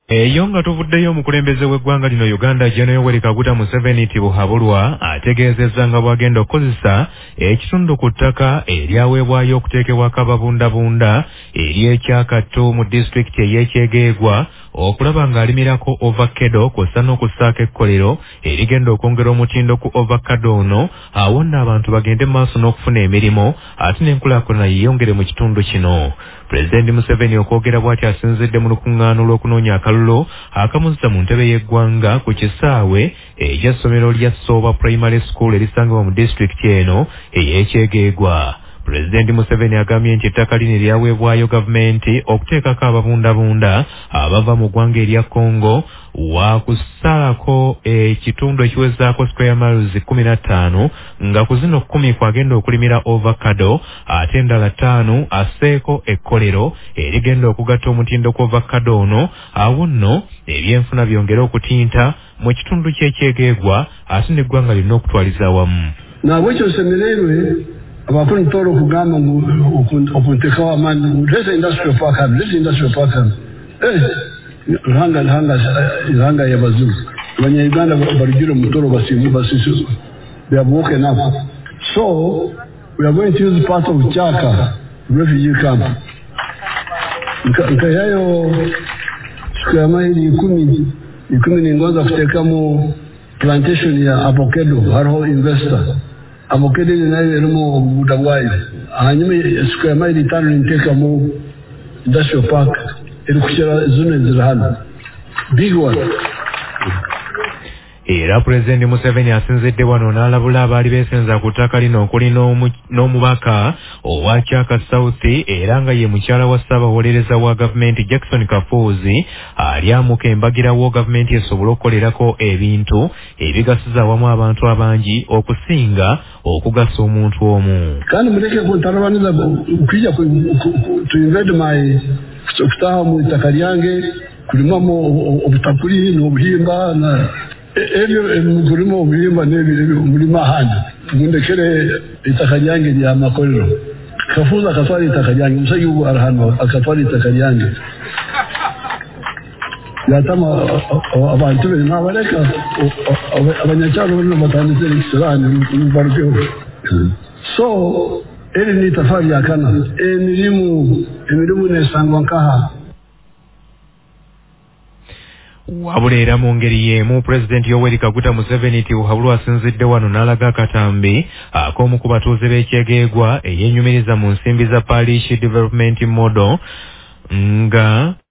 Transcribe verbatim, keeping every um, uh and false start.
Eyo nga tuvuddeyo omukulembeze w'eggwanga lino Uganda General Yoweri Kaguta Museveni ti buhabulwa ategeezezza nga bw'agenda okukozesa ekitundu ku ttaka eryaweebwayo okuteekebwako ababundabunda ery'ekyakatto mu disitulikiti ey'ekyegeegwa okulaba ng'alimirako ovakkedo kw'ossa n'okussaako ekkolero erigenda okwongera omutindo ku ovakkedo ono awo nno abantu bagende mu maaso n'okufuna emirimu ate n'enkulaakulana yeyongere mu kitundu kino. Pulezidenti Museveni okwogera bw'ati asinzidde mu lukuŋŋaano lw'okunoonya akalulu akamuzza mu ntebe y'eggwanga ku kisaawe eky'essomero lya Soba Primary School erisangibwa mu disitulikiti eno ey'ekyegeegwa. Pulezidenti Museveni agambye nti ettaka lino lyaweebwayo gavumenti okuteekako ababundabunda abava mu ggwanga erya Congo wa kusalako ekitundu ekiwezaako square miles kumi na ttaano nga ku zino kkumi kwagenda okulimira ovakado ate endala ttaano asseeko ekkolero erigenda okugatta omutindo ku ovakado ono awo nno ebyenfuna byongera okutinta mu kitundu ky'ekyegeegwa ate n'eggwanga lirina okutwaliza awamu. Nabwekyo semereirwe abakulu ntoro kugamba okuntekawo amaanyi leta industrial park hano leta industrial park hano eh Ranga Ranga Ranga Yabazulu. When Uganda Barigiro Mutoro Basimu Basisu, they have woken up. So we are going to use part of Chaka refugee camp. Nkayayo skwama hili ikumi ikumi ni ngoza kuteka mu plantation ya avocado haro investor. Avocado ni nayo erumo budangwayo. Hanyuma skwama hili tano niteka mu industrial park. Big one. Era Pulezidenti Museveni asinzidde wano n'alabula abaali beesenza ku ttaka lino okuli n'omubaka owa Kyaka South era nga ye mukyala wa Ssaabawolereza wa gavumenti Jackson Kafuuzi ali amuka embagirawo gavumenti esobole okukolerako ebintu ebigasiza awamu abantu abangi okusinga okugasa omuntu omu. Kandi muleke kuntarabaniza okujja to invade my kutaha mu ttaka lyange kulimamu obutakuli n'obuhimba na ebyo kulima obuhimba n'ebyo mulima handi mundekere ettaka lyange lya makolero. Kafuuzi akatwala ettaka lyange musajja ubu ali hano akatwala ettaka lyange yatama abantu be n'abaleka abanyakyalo bonna batandise ekisiraani mubalukewo. So eri ni tafari yakana emirimu emirimu nesangwa nkaha. Wabula era mu ngeri y'emu Pulezidenti Yoweri Kaguta Museveni ti buhabulwa asinzidde wano n'alaga akatambi ak'omu ku batuuze b'ekyegeegwa eyeenyumiriza mu nsimbi za Parish Development Model nga